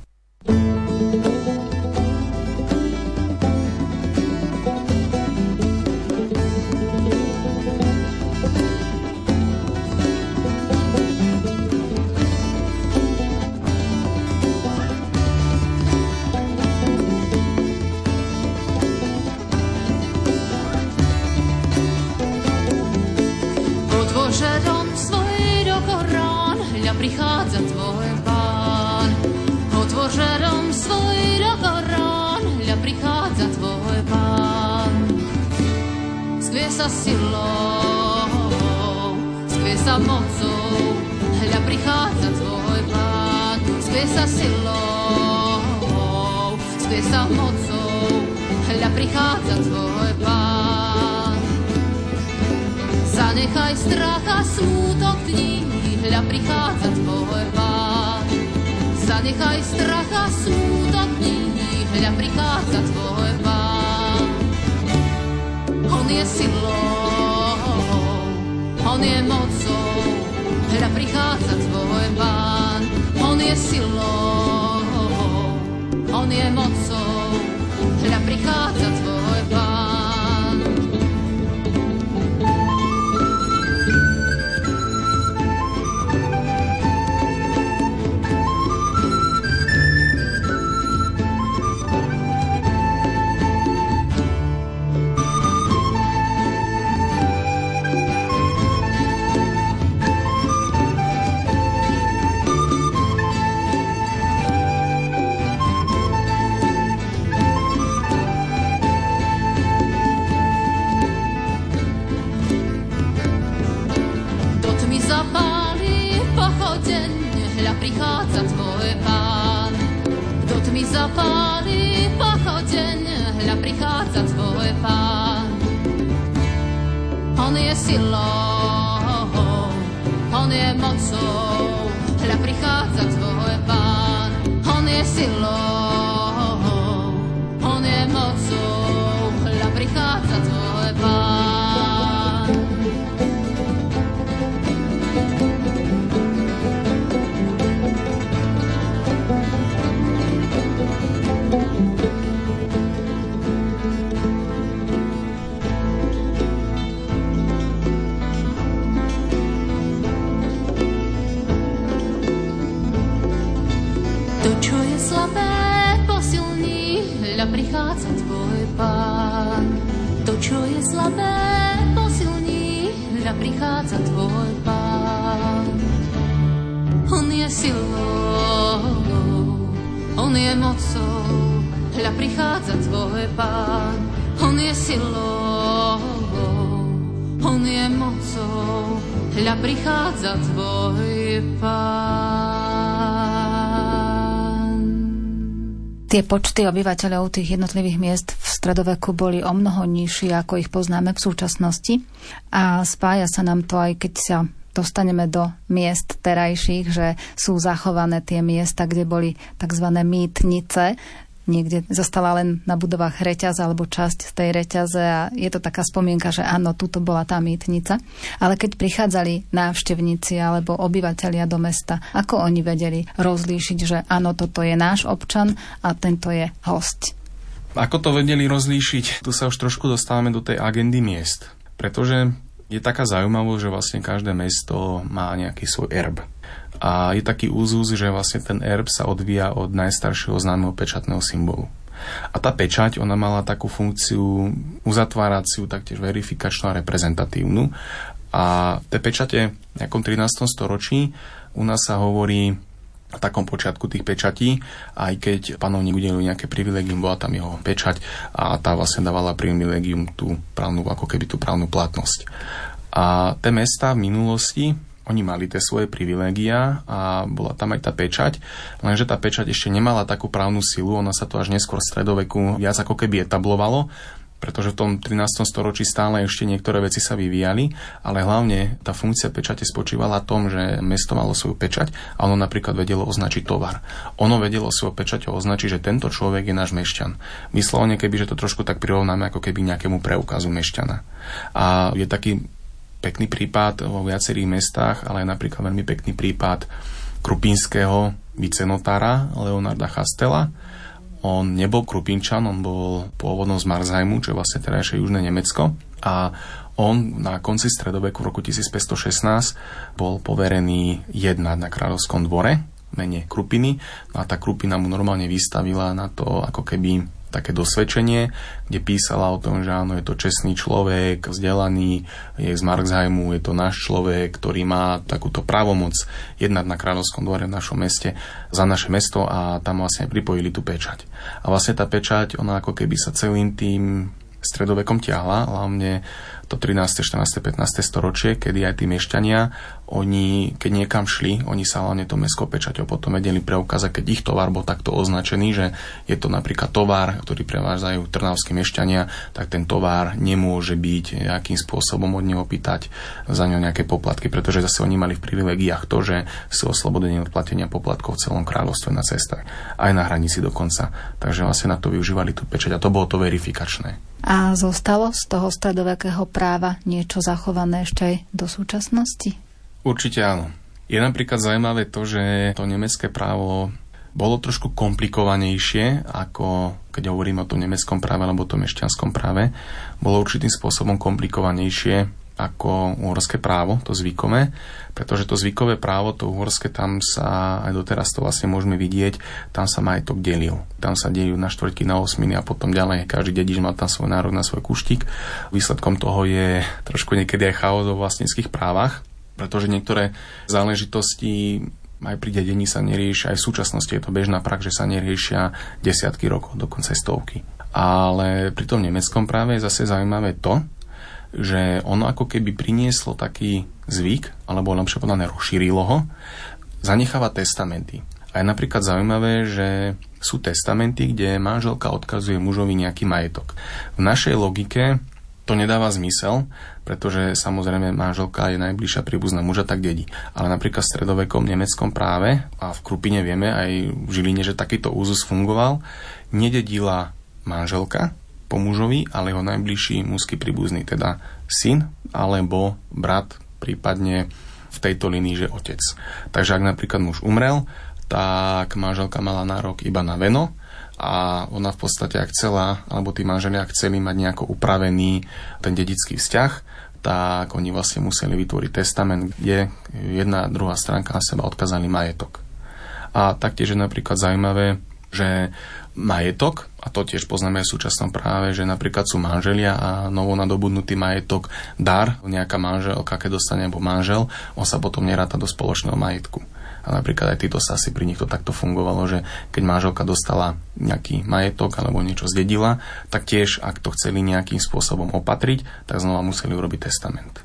Speaker 5: Otvorže dom svoj do Korán, hľa prichádza tvoj pán. Otvorže dom svoj do Korán, hľa prichádza tvoj pán. Skvie sa silou, skvie sa mocou, hľa prichádza tvoj pán. Skvie sa silou, skvie sa mocou, hľa prichádza tvoj pán. Zanechaj strach a smútok dní, hľa prichádza tvoj pán. Zanechaj strach a smútok dní, hľa prichádza tvoj pán. On je silou, on je mocou, hľa prichádza tvoj pán. On je silou, on je mocou, hľa prichádza tvoj pán. Prichádza tvoj pán. Kto tmy zapáli pochodeň, hľa prichádza tvoj pán. On je silou, on je mocou, hľa prichádza tvoj pán. On je silou, on je mocou, hľa prichádza tvoj pán. Prichádza tvoj pán. To, čo je slabé, posilní, hľa prichádza tvoj pán. On je silou, on je mocou, hľa prichádza tvoj pán. On je silou, on je mocou, hľa prichádza tvoj pán.
Speaker 3: Tie počty obyvateľov tých jednotlivých miest v stredoveku boli o mnoho nižšie, ako ich poznáme v súčasnosti. A spája sa nám to aj keď sa dostaneme do miest terajších, že sú zachované tie miesta, kde boli tzv. Mýtnice. Niekde zostala len na budovách reťaz alebo časť z tej reťaze a je to taká spomienka, že áno, tuto bola tá mýtnica. Ale keď prichádzali návštevníci alebo obyvatelia do mesta, ako oni vedeli rozlíšiť, že áno, toto je náš občan a tento je hosť?
Speaker 2: Ako to vedeli rozlíšiť? Tu sa už trošku dostávame do tej agendy miest. Pretože je taká zaujímavosť, že vlastne každé mesto má nejaký svoj erb. A je taký úzus, že vlastne ten erb sa odvíja od najstaršieho známeho pečatného symbolu. A tá pečať, ona mala takú funkciu uzatváraciu, taktiež verifikačnú a reprezentatívnu. A tie pečate v nejakom trinástom storočí u nás sa hovorí v takom počiatku tých pečatí, aj keď panovník udelil nejaké privilegium, bola tam jeho pečať a tá vlastne dávala privilegium tú právnu, ako keby tú právnu platnosť. A tie mestá v minulosti, oni mali tie svoje privilégia a bola tam aj tá pečať, lenže tá pečať ešte nemala takú právnu silu, ona sa to až neskôr v stredoveku viac ako keby etablovalo, pretože v tom trinástom storočí stále ešte niektoré veci sa vyvíjali, ale hlavne tá funkcia pečate spočívala v tom, že mesto malo svoju pečať a ono napríklad vedelo označiť tovar. Ono vedelo svojou pečaťou označiť, že tento človek je náš mešťan. Vyslovene, keby že to trošku tak prirovnáme ako keby nejakému preukazu mešťana. A je taký pekný prípad vo viacerých mestách, ale aj napríklad veľmi pekný prípad krupínskeho vicenotára Leonarda Chastela. On nebol Krupinčan, on bol pôvodom z Marsheimu, čo je vlastne terajšie južné Nemecko. A on na konci stredoveku v roku tisícpäťstošestnásť bol poverený jednať na kráľovskom dvore, mene Krupiny. No a tá Krupina mu normálne vystavila na to, ako keby také dosvedčenie, kde písala o tom, že áno, je to čestný človek, vzdelaný, je z Marxheimu, je to náš človek, ktorý má takúto právomoc jednať na kráľovskom dvore v našom meste za naše mesto a tam vlastne pripojili tú pečať. A vlastne tá pečať, ona ako keby sa celým tým stredovekom ťahla, hlavne to trináste, štrnáste, pätnáste storočie, kedy aj tí mešťania, oni, keď niekam šli, oni sa hlavne to mestskou pečaťou potom vedeli preukázať, keď ich tovar bol takto označený, že je to napríklad tovar, ktorý prevádzajú trnavskí mešťania, tak ten tovar nemôže byť nejakým spôsobom od neho pýtať za ňo nejaké poplatky, pretože zase oni mali v privilegiách to, že sú oslobodení od platenia poplatkov v celom kráľovstve na cestách, aj na hranici dokonca. Takže vlastne na to využívali tú pečať a to bolo to verifikačné.
Speaker 3: A zostalo z toho stredovekého práva niečo zachované ešte aj do súčasnosti?
Speaker 2: Určite áno. Je napríklad zaujímavé to, že to nemecké právo bolo trošku komplikovanejšie, ako keď hovoríme o tom nemeckom práve alebo o tom mešťanskom práve. Bolo určitým spôsobom komplikovanejšie ako uhorské právo, to zvykové, pretože to zvykové právo, to uhorské, tam sa aj doteraz to vlastne môžeme vidieť, tam sa majetok delil. Tam sa delil na štvrtky, na osminy a potom ďalej každý dedič mal tam svoj nárok na svoj kuštík. Výsledkom toho je trošku niekedy aj chaos vo vlastníckych právach, pretože niektoré záležitosti aj pri dedení sa neriešia, aj v súčasnosti je to bežná prax, že sa neriešia desiatky rokov, dokonca stovky. Ale pri tom nemeckom práve je zase zaujímavé to, že ono ako keby prinieslo taký zvyk, alebo lepšie povedané rozšírilo ho, zanecháva testamenty. A je napríklad zaujímavé, že sú testamenty, kde manželka odkazuje mužovi nejaký majetok. V našej logike to nedáva zmysel, pretože samozrejme manželka je najbližšia príbuzná muža, tak dedí. Ale napríklad v stredovekom nemeckom práve, a v Krupine vieme aj v Žiline, že takýto úzus fungoval, nededila manželka po mužovi, ale jeho najbližší mužský príbuzný, teda syn alebo brat, prípadne v tejto línii, že otec. Takže ak napríklad muž umrel, tak manželka mala nárok iba na veno a ona v podstate, ak chcela, alebo tí manželia chceli mať nejako upravený ten dedický vzťah, tak oni vlastne museli vytvoriť testament, kde jedna a druhá stránka na seba odkázali majetok. A taktiež je napríklad zaujímavé, že majetok, a to tiež poznáme aj v súčasnom práve, že napríklad sú manželia a novo nadobudnutý majetok, dar, nejaká manželka, keď dostane alebo manžel, on sa potom neráta do spoločného majetku. A napríklad aj týto sa asi pri nich to takto fungovalo, že keď manželka dostala nejaký majetok alebo niečo zdedila, tak tiež, ak to chceli nejakým spôsobom opatriť, tak znova museli urobiť testament.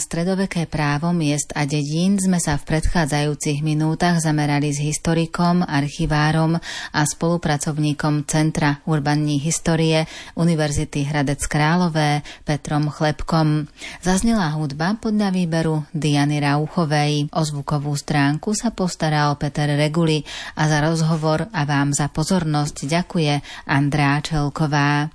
Speaker 1: stredoveké právo miest a dedín sme sa v predchádzajúcich minútach zamerali s historikom, archivárom a spolupracovníkom Centra urbanní histórie Univerzity Hradec Králové Petrom Chlebkom. Zaznela hudba podľa výberu Diany Rauchovej. O zvukovú stránku sa postaral Peter Reguli a za rozhovor a vám za pozornosť ďakuje Andrá Čelková.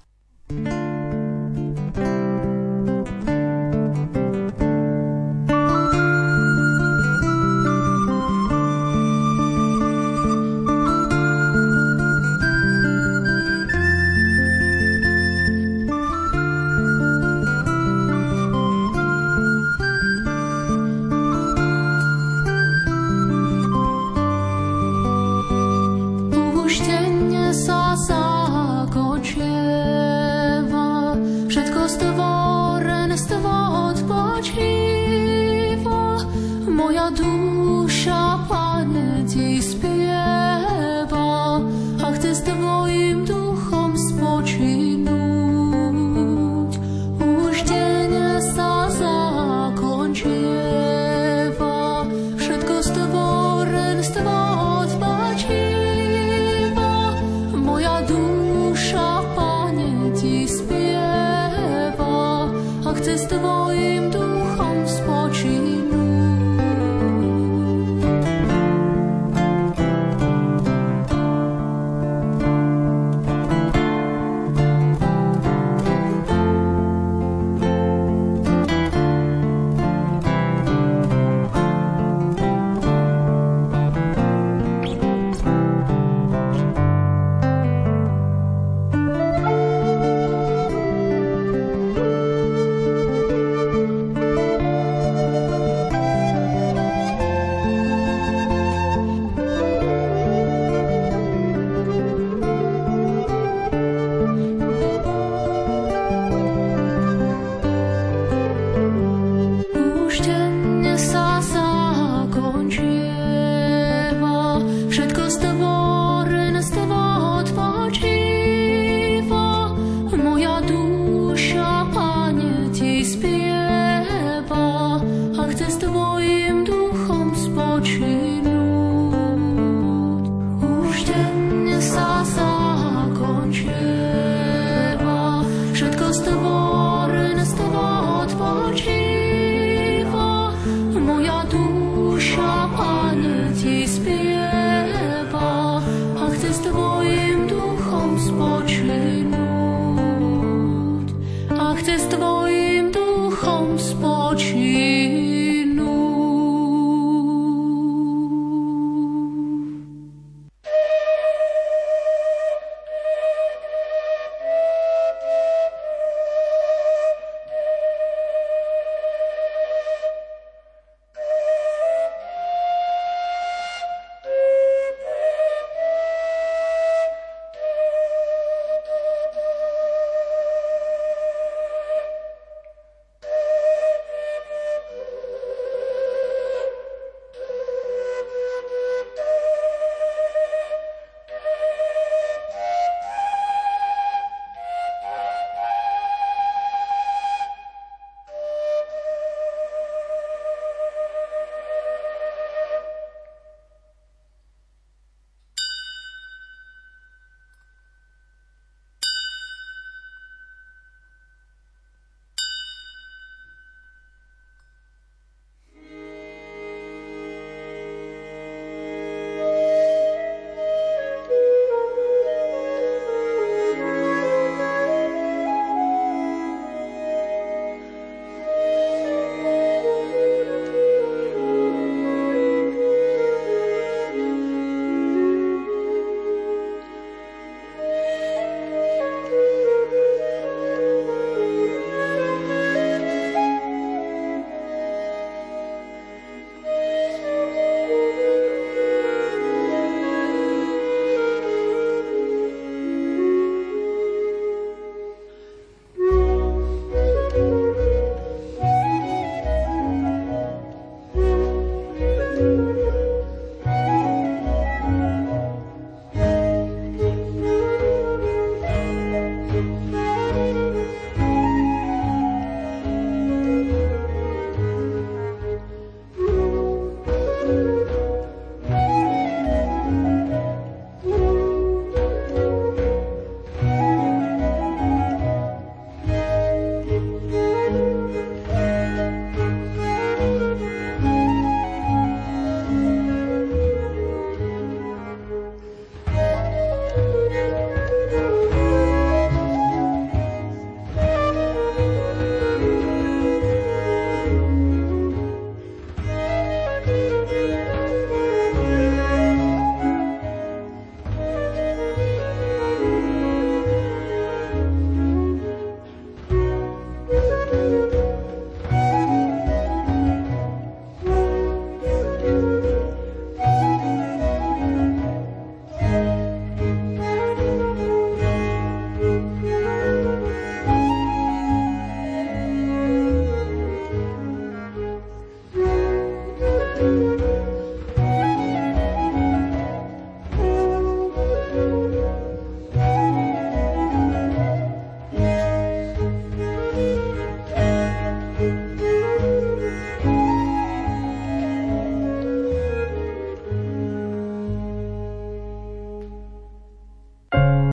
Speaker 5: Chce s tvojim duchom spolu.